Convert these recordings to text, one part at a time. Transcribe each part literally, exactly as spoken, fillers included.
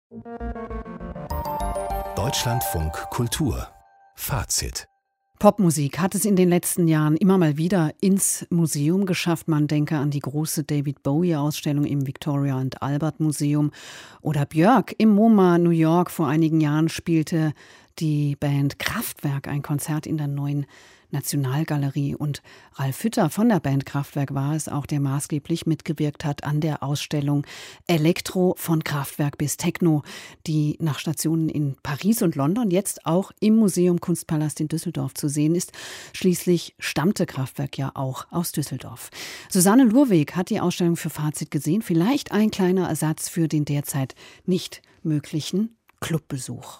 Deutschlandfunk Kultur Fazit. Popmusik hat es in den letzten Jahren immer mal wieder ins Museum geschafft. Man denke an die große David Bowie-Ausstellung im Victoria and Albert Museum. Oder Björk im MoMA New York. Vor einigen Jahren spielte die Band Kraftwerk ein Konzert in der neuen Nationalgalerie. Und Ralf Hütter von der Band Kraftwerk war es auch, der maßgeblich mitgewirkt hat an der Ausstellung Elektro von Kraftwerk bis Techno, die nach Stationen in Paris und London jetzt auch im Museum Kunstpalast in Düsseldorf zu sehen ist. Schließlich stammte Kraftwerk ja auch aus Düsseldorf. Susanne Lurweg hat die Ausstellung für Fazit gesehen. Vielleicht ein kleiner Ersatz für den derzeit nicht möglichen Clubbesuch.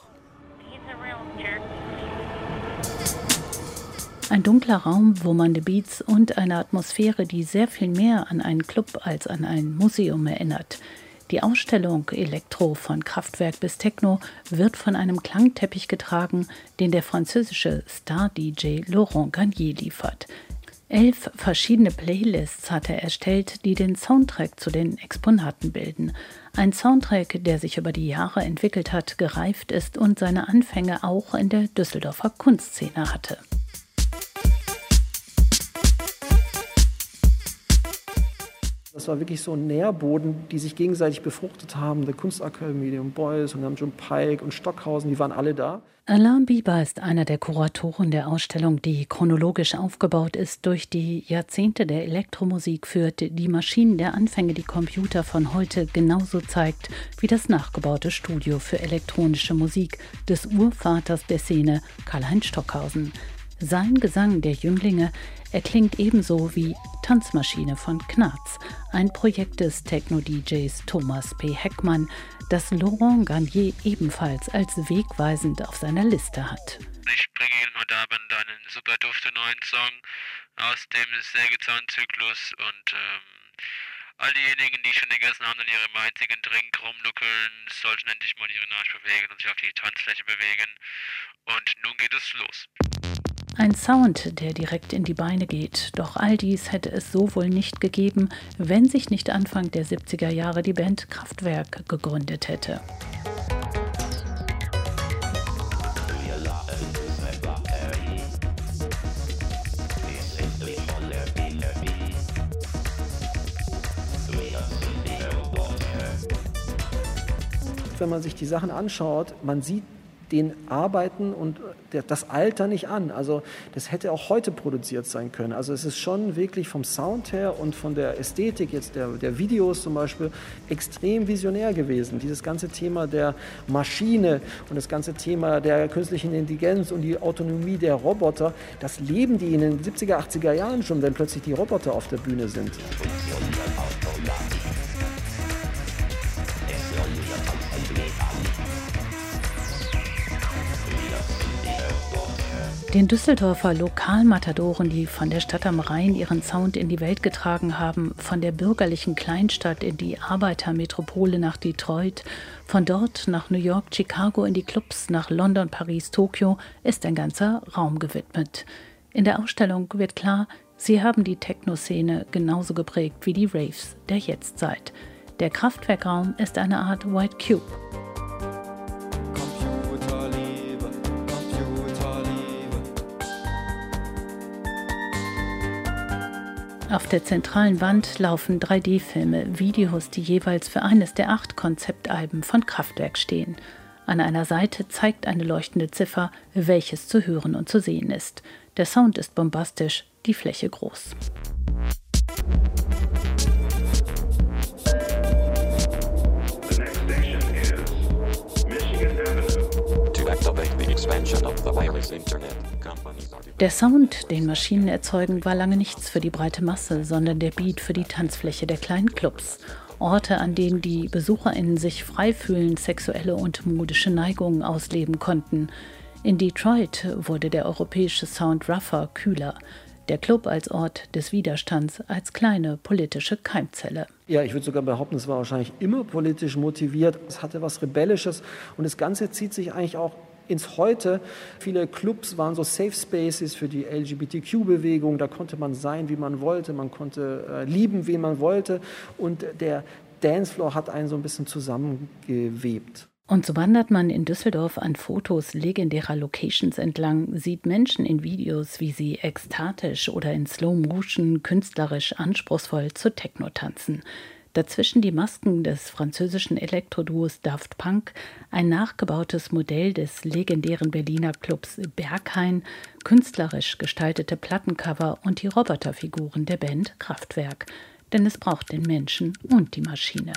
Ein dunkler Raum, wummernde Beats und eine Atmosphäre, die sehr viel mehr an einen Club als an ein Museum erinnert. Die Ausstellung Elektro von Kraftwerk bis Techno wird von einem Klangteppich getragen, den der französische Star-D J Laurent Garnier liefert. Elf verschiedene Playlists hat er erstellt, die den Soundtrack zu den Exponaten bilden. Ein Soundtrack, der sich über die Jahre entwickelt hat, gereift ist und seine Anfänge auch in der Düsseldorfer Kunstszene hatte. Das war wirklich so ein Nährboden, die sich gegenseitig befruchtet haben. Der Kunstakademie und Beuys und dann John Pike und Stockhausen, die waren alle da. Alain Biber ist einer der Kuratoren der Ausstellung, die chronologisch aufgebaut ist, durch die Jahrzehnte der Elektromusik führt, die Maschinen der Anfänge, die Computer von heute genauso zeigt wie das nachgebaute Studio für elektronische Musik des Urvaters der Szene, Karlheinz Stockhausen. Sein Gesang der Jünglinge erklingt ebenso wie Tanzmaschine von Knarz, ein Projekt des Techno-D Js Thomas P. Heckmann, das Laurent Garnier ebenfalls als wegweisend auf seiner Liste hat. Ich bringe Ihnen heute Abend einen super dufte neuen Song aus dem Sägezahnzyklus und ähm, all diejenigen, die schon gegessen haben und ihrem einzigen Drink rumnuckeln, sollten endlich mal ihren Arsch bewegen und sich auf die Tanzfläche bewegen. Und nun geht es los. Ein Sound, der direkt in die Beine geht. Doch all dies hätte es so wohl nicht gegeben, wenn sich nicht Anfang der siebziger Jahre die Band Kraftwerk gegründet hätte. Wenn man sich die Sachen anschaut, man sieht den Arbeiten und das Alter nicht an. Also das hätte auch heute produziert sein können. Also es ist schon wirklich vom Sound her und von der Ästhetik jetzt der, der Videos zum Beispiel extrem visionär gewesen. Dieses ganze Thema der Maschine und das ganze Thema der künstlichen Intelligenz und die Autonomie der Roboter, das leben die in den siebziger, achtziger Jahren schon, wenn plötzlich die Roboter auf der Bühne sind. Den Düsseldorfer Lokalmatadoren, die von der Stadt am Rhein ihren Sound in die Welt getragen haben, von der bürgerlichen Kleinstadt in die Arbeitermetropole nach Detroit, von dort nach New York, Chicago in die Clubs, nach London, Paris, Tokio, ist ein ganzer Raum gewidmet. In der Ausstellung wird klar, sie haben die Techno-Szene genauso geprägt wie die Raves der Jetztzeit. Der Kraftwerkraum ist eine Art White Cube. Auf der zentralen Wand laufen drei D-Filme, Videos, die jeweils für eines der acht Konzeptalben von Kraftwerk stehen. An einer Seite zeigt eine leuchtende Ziffer, welches zu hören und zu sehen ist. Der Sound ist bombastisch, die Fläche groß. Der Sound, den Maschinen erzeugen, war lange nichts für die breite Masse, sondern der Beat für die Tanzfläche der kleinen Clubs. Orte, an denen die BesucherInnen sich frei fühlen, sexuelle und modische Neigungen ausleben konnten. In Detroit wurde der europäische Sound rougher, kühler. Der Club als Ort des Widerstands, als kleine politische Keimzelle. Ja, ich würde sogar behaupten, es war wahrscheinlich immer politisch motiviert. Es hatte was Rebellisches und das Ganze zieht sich eigentlich auch ins Heute. Viele Clubs waren so Safe Spaces für die L G B T Q-Bewegung. Da konnte man sein, wie man wollte. Man konnte äh, lieben, wen man wollte. Und der Dancefloor hat einen so ein bisschen zusammengewebt. Und so wandert man in Düsseldorf an Fotos legendärer Locations entlang, sieht Menschen in Videos, wie sie ekstatisch oder in Slow Motion künstlerisch anspruchsvoll zu Techno tanzen. Dazwischen die Masken des französischen Elektroduos Daft Punk, ein nachgebautes Modell des legendären Berliner Clubs Berghain, künstlerisch gestaltete Plattencover und die Roboterfiguren der Band Kraftwerk. Denn es braucht den Menschen und die Maschine.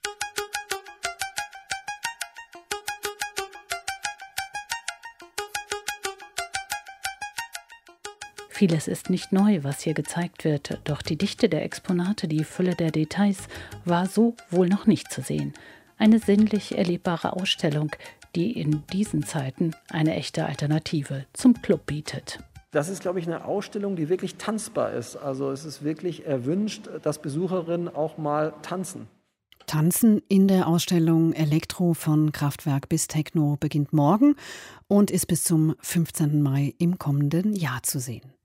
Vieles ist nicht neu, was hier gezeigt wird, doch die Dichte der Exponate, die Fülle der Details war so wohl noch nicht zu sehen. Eine sinnlich erlebbare Ausstellung, die in diesen Zeiten eine echte Alternative zum Club bietet. Das ist, glaube ich, eine Ausstellung, die wirklich tanzbar ist. Also es ist wirklich erwünscht, dass Besucherinnen auch mal tanzen. Tanzen in der Ausstellung Elektro von Kraftwerk bis Techno beginnt morgen und ist bis zum fünfzehnten Mai im kommenden Jahr zu sehen.